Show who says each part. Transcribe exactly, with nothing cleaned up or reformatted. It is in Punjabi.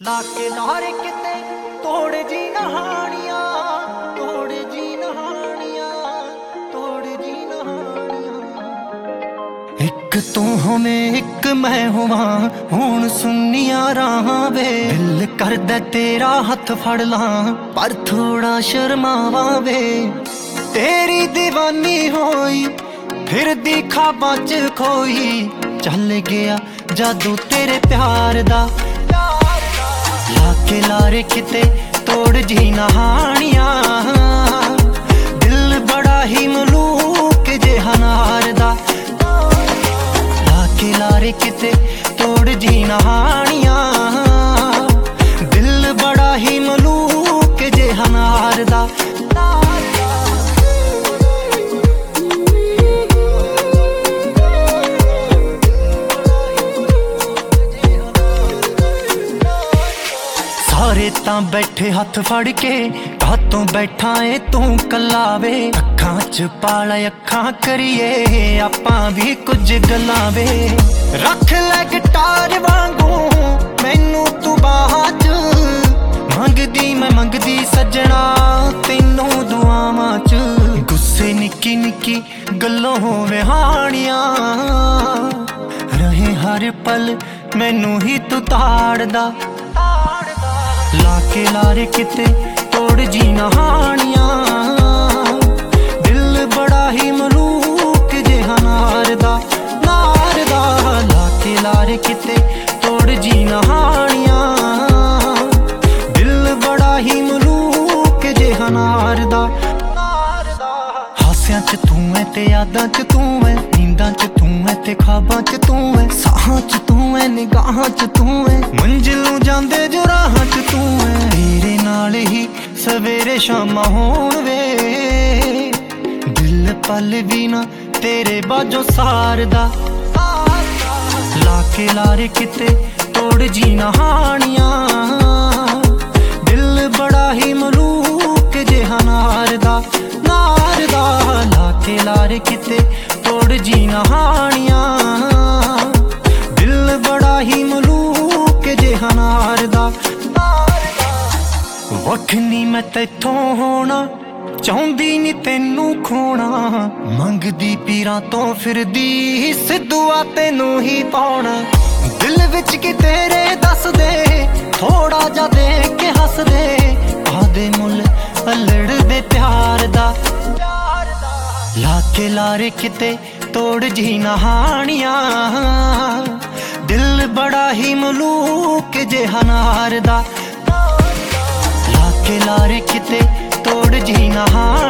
Speaker 1: ਲਾਕੇ ਲਾਰੇ ਕਿਤੇ ਤੋੜ ਜੀ ਨਹਾਣੀਆਂ, ਤੋੜ ਜੀ ਨਹਾਣੀਆਂ, ਤੋੜ ਜੀ ਨਹਾਣੀਆਂ। ਇੱਕ ਤੂੰ ਹੋਵੇਂ ਇੱਕ ਮੈਂ ਹੋਵਾਂ, ਹੁਣ ਸੁੰਨੀਆਂ ਰਾਹਾਂ ਵੇ। ਦਿਲ ਕਰਦਾ ਤੇਰਾ ਹੱਥ ਫੜ ਲਾਂ, ਪਰ ਥੋੜਾ ਸ਼ਰਮਾਵਾਂ ਵੇ। ਤੇਰੀ ਦੀਵਾਨੀ ਹੋਈ ਫਿਰਦੀ ਖਾਬਾਂ ਚ ਖੋਈ, ਚੱਲ ਗਿਆ ਜਾਦੂ ਤੇਰੇ ਪਿਆਰ ਦਾ। ਲਾਕੇ ਲਾਰੇ ਕਿਤੇ ਤੋੜ ਜੀ ਨਹਾਣੀਆਂ, ਦਿਲ ਬੜਾ ਹੀ ਮਲੂਕ ਜਿਹਾ ਨਾਰ ਦਾ। ਲਾਕੇ ਲਾਰੇ ਕਿਤੇ ਤੋੜ ਜੀ ਨਹਾਣੀਆਂ, ਦਿਲ ਬੜਾ ਹੀ ਮਲੂਕ ਜਿਹਾ ਨਾਰ ਦਾ। ਸਾਰੇ ਤਾਂ ਬੈਠੇ ਹੱਥ ਫੜ ਕੇ, ਕਾਤੋਂ ਬੈਠਾ ਏ ਤੂੰ ਕੱਲਾ ਵੇ। ਅੱਖਾਂ ਚ ਪਾਲ ਅੱਖਾਂ ਕਰੀਏ ਆਪਾਂ ਵੀ ਕੁਝ ਗੱਲਾਂ ਵੇ। ਰੱਖ ਲੈ ਗਿਟਾਰ ਵਾਂਗੂ ਮੈਨੂੰ ਤੂੰ ਬਾਹਾਂ ਚ, ਮੰਗਦੀ ਮੈਂ ਮੰਗਦੀ ਸੱਜਣਾ ਤੈਨੂੰ ਦੁਆਵਾਂ ਚ। ਗੁੱਸੇ ਨਿੱਕੀ ਨਿੱਕੀ ਗੱਲੋਂ ਵਿਹਾਣੀਆਂ, ਰਹੇ ਹਰ ਪਲ ਮੈਨੂੰ ਹੀ ਤੂੰ ਤਾੜਦਾ। ਲਾਕੇ ਲਾਰੇ ਕਿਤੇ ਤੋੜ ਜੀ ਨਹਾਣੀਆਂ, ਦਿਲ ਬੜਾ ਹੀ ਮਲੂਕ ਜਿਹਾ ਨਾਰ ਦਾ, ਨਾਰ ਦਾ। ਲਾਕੇ ਲਾਰੇ ਕਿਤੇ ਤੋੜ ਜੀ ਨਹਾਣੀਆਂ, ਦਿਲ ਬੜਾ ਹੀ ਮਲੂਕ ਜਿਹਾ ਨਾਰ ਦਾ, ਨਾਰ ਦਾ। ਹਾਸਿਆਂ ਚ ਤੂੰ ਐ ਤੇ ਯਾਦਾਂ ਚ ਤੂੰ ਐ, ਨੀਂਦਾਂ ਚ ਤੂੰ ਐ ਤੇ ਖਾਬਾਂ ਚ ਤੂੰ ਐ, ਸਾਹਾਂ ਚ ਤੂੰ ਐ ਨਿਗਾਹਾਂ ਚ ਤੂੰ ਐ, ਮੰਜ਼ਿਲ ਨੂੰ ਜਾਂਦੇ ਜੋ ਰਾਹਾਂ ਚ ਤੂੰ ਐ। ਤੇਰੇ ਨਾਲ ਹੀ ਸਵੇਰੇ ਸ਼ਾਮਾਂ ਹੋਣ ਵੇ, ਦਿਲ ਪਲ ਵੀ ਨਾ ਤੇਰੇ ਬਾਝੋਂ ਸਾਰਦਾ। ਲਾਕੇ ਲਾਰੇ ਕਿਤੇ ਤੋੜ ਜੀ ਨਹਾਣੀਆਂ, ਦਿਲ ਬੜਾ ਹੀ ਮਲੂਕ ਜਿਹਾ ਨਾਰ ਦਾ, ਨਾਰ ਦਾ। ਲਾਕੇ ਲਾਰੇ ਕਿਤੇ ਤੋੜ ਜੀ ਨਹਾਣੀਆਂ, ਦਿਲ ਬੜਾ ਹੀ ਮਲੂਕ ਜਿਹਾ ਨਾਰ ਦਾ। ਵੱਖ ਨੀ ਮੈਂ ਤੈਥੋਂ ਹੋਣਾ, ਚਾਹੁੰਦੀ ਨੀ ਤੈਨੂੰ ਖੋਣਾ, ਮੰਗਦੀ ਪੀਰਾਂ ਤੋਂ ਫਿਰਦੀ ਸਿੱਧੂਆ ਤੈਨੂੰ ਹੀ ਪਾਉਣਾ। ਦਿਲ ਵਿੱਚ ਕਿ ਤੇਰੇ ਦੱਸ ਦੇ, ਥੋੜਾ ਜਾ ਦੇਖ ਕੇ ਹੱਸ ਦੇ, ਆਦੇ ਮੁੱਲ ਅਲੜਦੇ ਪਿਆਰ ਦਾ। ਲਾਕੇ ਲਾਰੇ ਕਿਤੇ ਤੋੜ ਜੀ ਨਹਾਣੀਆਂ, ਦਿਲ ਬੜਾ ਹੀ ਮਲੂਕ ਜਿਹਾ ਨਾਰ ਦਾ। ਲਾਕੇ ਲਾਰੇ ਕਿਤੇ ਤੋੜ ਜੀ ਨਹਾਣੀਆਂ,